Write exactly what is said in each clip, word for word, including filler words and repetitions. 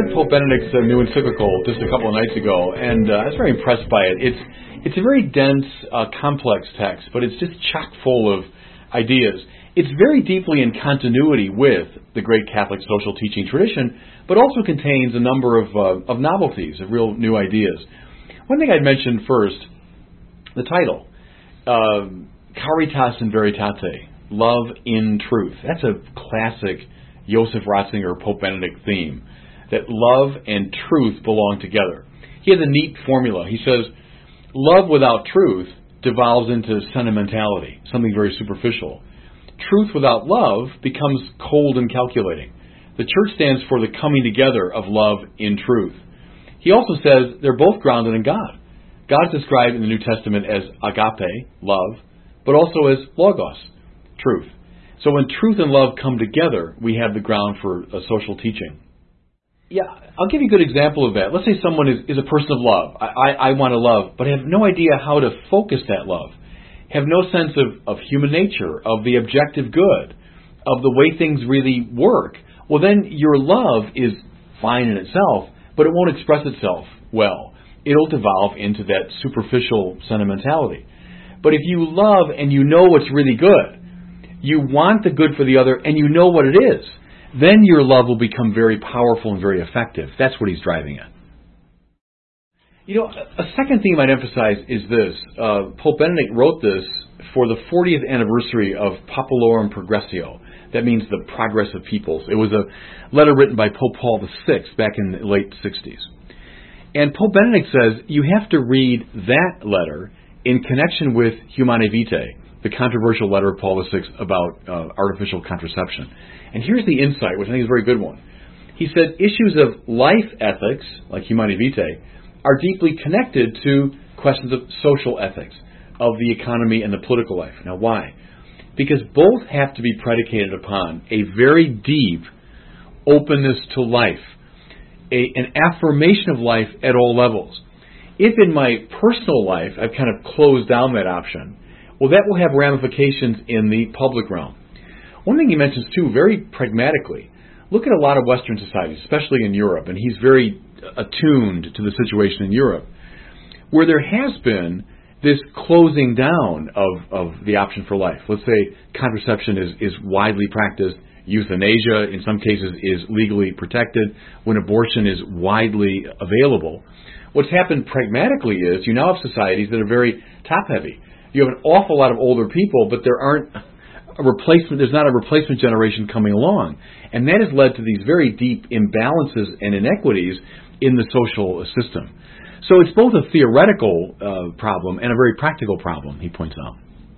read Pope Benedict's uh, new encyclical just a couple of nights ago, and uh, I was very impressed by it. It's it's a very dense, uh, complex text, but it's just chock full of ideas. It's very deeply in continuity with the great Catholic social teaching tradition, but also contains a number of uh, of novelties, of real new ideas. One thing I'd mention first, the title, uh, Caritas in Veritate, Love in Truth. That's a classic Joseph Ratzinger, Pope Benedict theme, that love and truth belong together. He has a neat formula. He says, love without truth devolves into sentimentality, something very superficial. Truth without love becomes cold and calculating. The Church stands for the coming together of love in truth. He also says they're both grounded in God. God is described in the New Testament as agape, love, but also as logos, truth. So when truth and love come together, we have the ground for a social teaching. Yeah, I'll give you a good example of that. Let's say someone is, is a person of love. I, I, I want to love, but have no idea how to focus that love. Have no sense of, of human nature, of the objective good, of the way things really work. Well, then your love is fine in itself, but it won't express itself well. It'll devolve into that superficial sentimentality. But if you love and you know what's really good, you want the good for the other, and you know what it is, then your love will become very powerful and very effective. That's what he's driving at. You know, a second theme I'd emphasize is this. Uh, Pope Benedict wrote this for the fortieth anniversary of Populorum Progressio. That means the progress of peoples. It was a letter written by Pope Paul the Sixth back in the late sixties. And Pope Benedict says you have to read that letter in connection with Humanae Vitae, the controversial letter of Paul the Sixth about uh, artificial contraception. And here's the insight, which I think is a very good one. He said issues of life ethics, like Humanae Vitae, are deeply connected to questions of social ethics, of the economy and the political life. Now, why? Because both have to be predicated upon a very deep openness to life, a, an affirmation of life at all levels. If in my personal life I've kind of closed down that option, well, that will have ramifications in the public realm. One thing he mentions, too, very pragmatically, look at a lot of Western societies, especially in Europe, and he's very attuned to the situation in Europe, where there has been this closing down of, of the option for life. Let's say contraception is, is widely practiced, euthanasia in some cases is legally protected, when abortion is widely available. What's happened pragmatically is you now have societies that are very top-heavy. You have an awful lot of older people, but there aren't a replacement. There's not a replacement generation coming along, and that has led to these very deep imbalances and inequities in the social system. So it's both a theoretical uh, problem and a very practical problem, he points out.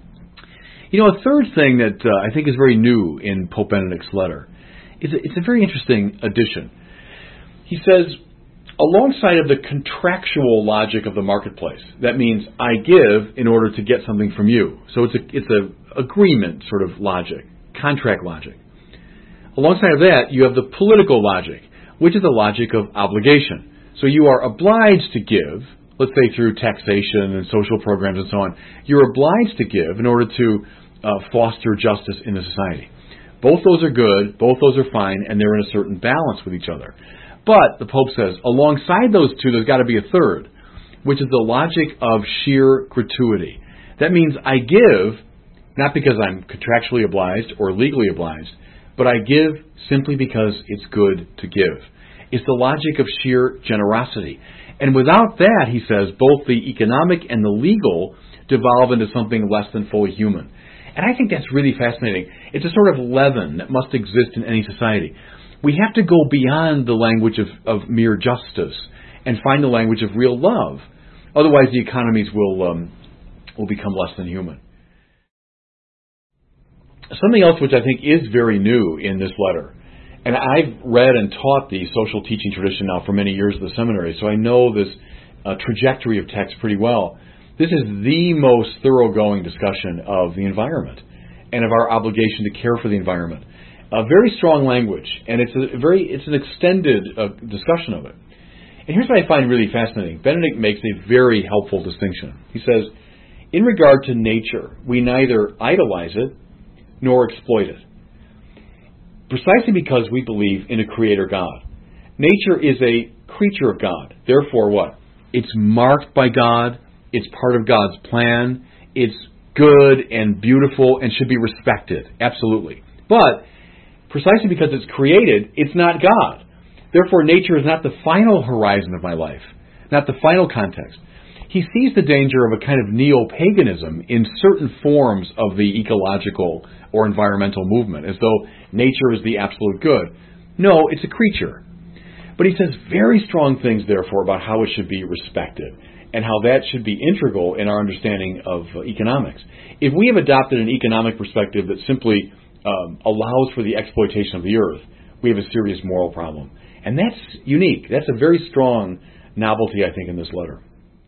You know, a third thing that uh, I think is very new in Pope Benedict's letter is a, it's a very interesting addition. He says, alongside of the contractual logic of the marketplace, that means I give in order to get something from you. So it's a it's a agreement sort of logic, contract logic. Alongside of that, you have the political logic, which is the logic of obligation. So you are obliged to give, let's say through taxation and social programs and so on. You're obliged to give in order to uh, foster justice in the society. Both those are good, both those are fine, and they're in a certain balance with each other. But, the Pope says, alongside those two, there's got to be a third, which is the logic of sheer gratuity. That means I give, not because I'm contractually obliged or legally obliged, but I give simply because it's good to give. It's the logic of sheer generosity. And without that, he says, both the economic and the legal devolve into something less than fully human. And I think that's really fascinating. It's a sort of leaven that must exist in any society. We have to go beyond the language of, of mere justice and find the language of real love. Otherwise, the economies will um, will become less than human. Something else which I think is very new in this letter, and I've read and taught the social teaching tradition now for many years at the seminary, so I know this uh, trajectory of text pretty well. This is the most thoroughgoing discussion of the environment and of our obligation to care for the environment. A very strong language, and it's a very it's an extended uh, discussion of it. And here's what I find really fascinating. Benedict makes a very helpful distinction. He says, in regard to nature, we neither idolize it nor exploit it, precisely because we believe in a creator God. Nature is a creature of God. Therefore what? It's marked by God. It's part of God's plan. It's good and beautiful and should be respected. Absolutely. But precisely because it's created, it's not God. Therefore, nature is not the final horizon of my life, not the final context. He sees the danger of a kind of neo-paganism in certain forms of the ecological or environmental movement, as though nature is the absolute good. No, it's a creature. But he says very strong things, therefore, about how it should be respected and how that should be integral in our understanding of uh, economics. If we have adopted an economic perspective that simply um, allows for the exploitation of the earth, we have a serious moral problem. And that's unique. That's a very strong novelty, I think, in this letter.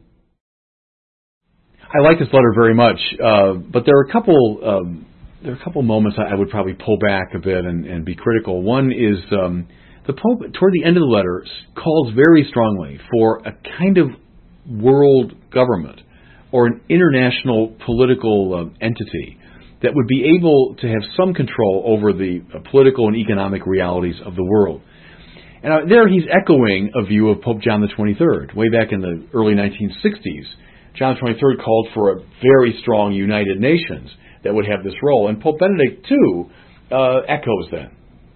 I like this letter very much, uh, but there are a couple um, there are a couple moments I would probably pull back a bit and, and be critical. One is um, the Pope, toward the end of the letter, calls very strongly for a kind of world government or an international political uh, entity that would be able to have some control over the uh, political and economic realities of the world. And uh, there he's echoing a view of Pope John the twenty-third. Way back in the early nineteen sixties, John the twenty-third called for a very strong United Nations that would have this role. And Pope Benedict, too, uh, echoes that.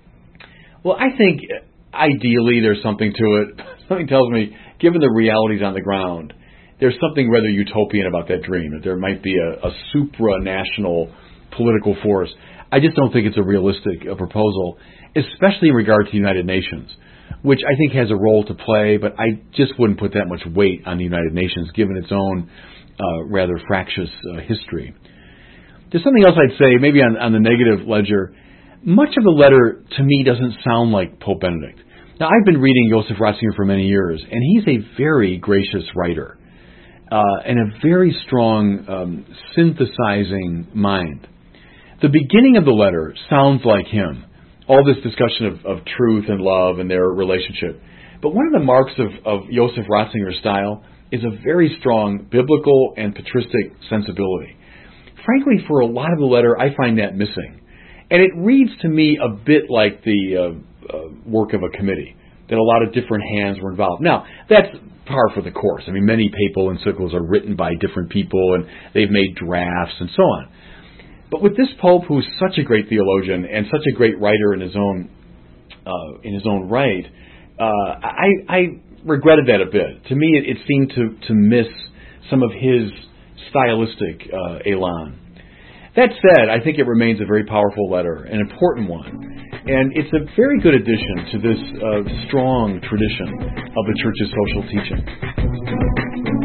Well, I think ideally there's something to it. Something tells me, given the realities on the ground, there's something rather utopian about that dream, that there might be a, a supranational political force. I just don't think it's a realistic uh, proposal, especially in regard to the United Nations, which I think has a role to play, but I just wouldn't put that much weight on the United Nations, given its own uh, rather fractious uh, history. There's something else I'd say, maybe on, on the negative ledger. Much of the letter, to me, doesn't sound like Pope Benedict. Now, I've been reading Joseph Ratzinger for many years, and he's a very gracious writer uh, and a very strong um, synthesizing mind. The beginning of the letter sounds like him. All this discussion of, of truth and love and their relationship. But one of the marks of, of Joseph Ratzinger's style is a very strong biblical and patristic sensibility. Frankly, for a lot of the letter, I find that missing. And it reads to me a bit like the uh, uh, work of a committee, that a lot of different hands were involved. Now, that's par for the course. I mean, many papal encyclicals are written by different people, and they've made drafts and so on. But with this Pope, who's such a great theologian and such a great writer in his own uh, in his own right, uh, I, I regretted that a bit. To me, it, it seemed to, to miss some of his stylistic uh, elan. That said, I think it remains a very powerful letter, an important one, and it's a very good addition to this uh, strong tradition of the Church's social teaching.